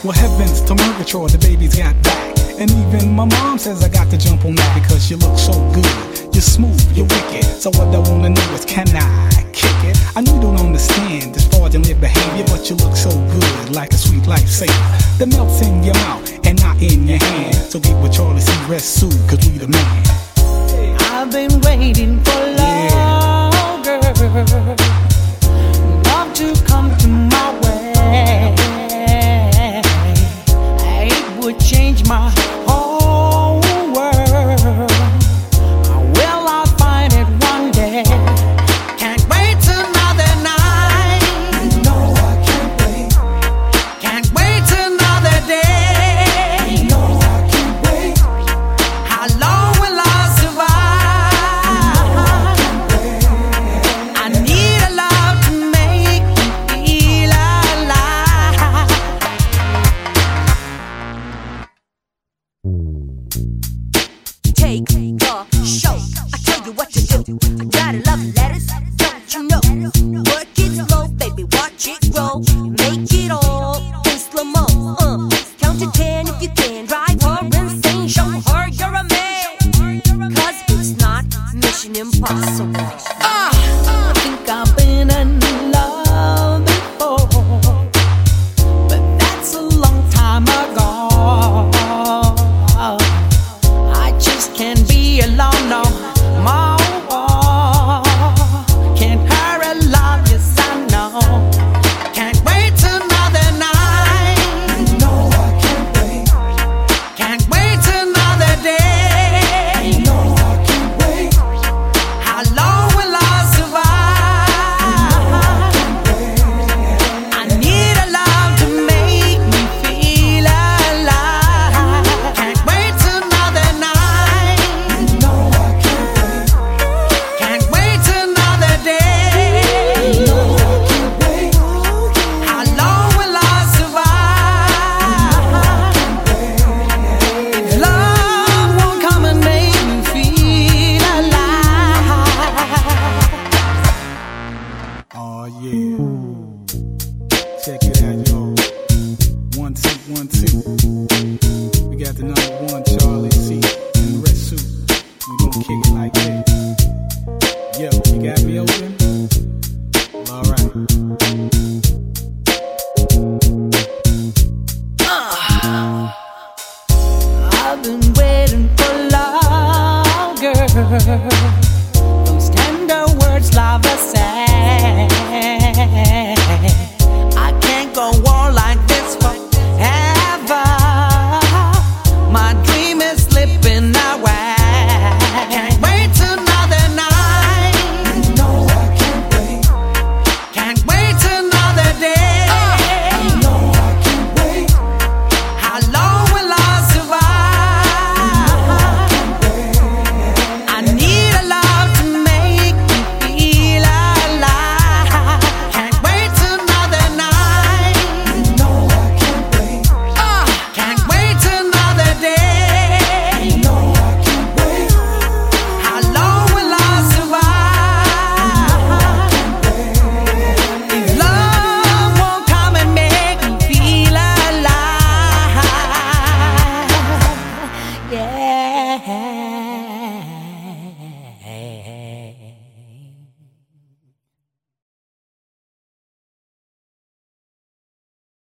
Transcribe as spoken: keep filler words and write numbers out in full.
Well, heavens to Murgatroyd, the baby's got back. And even my mom says I got to jump on that because you look so good. You're smooth, you're wicked. So what I wanna know is, can I kick it? I know you don't understand this fraudulent behavior, but you look so good, like a sweet lifesaver that melts in your mouth and not in your hand. So get with Charlie C. Rest soon, cause we the man. I've been waiting for long, yeah. Girl, love to come to my way. It would change my whole world. Will I find it one day? Can't wait another night. No, I can't wait. Can't wait another day. No, I can't wait. How long will I survive? No, I can't wait. I need a love to make me feel alive. Take a show. I tell you what to do. I gotta love letters, don't you know? Work it slow, baby, watch it roll. Make it all in slow mo. Uh, count to ten if you can. Drive her insane, show her you're a man. Cause it's not mission impossible. Ah, I think I've been in love before, but that's a long time ago. I just can't be alone no more. Can't hurry love, yes I know. Can't wait another night. No, I can't wait. Can't wait another day. No, I can't wait. How long will I survive? I need a love to make me feel alive. Can't wait another night. No, I can't wait. Can't wait another day. No, I can't wait. How long will I survive? If love won't come and make me feel alive. Oh yeah. Check it out, y'all. One, two, one, two. We got the number one, Charlie C. in the red suit. We gon' kick it like that. Yo, you got me open? Well, alright. I've been waiting for love, girl.